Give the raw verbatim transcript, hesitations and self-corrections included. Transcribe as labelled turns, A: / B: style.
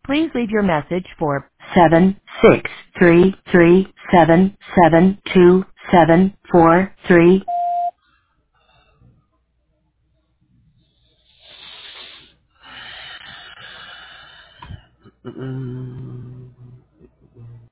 A: Please leave your message for seven six three three seven seven two seven four three.
B: Mm-mm.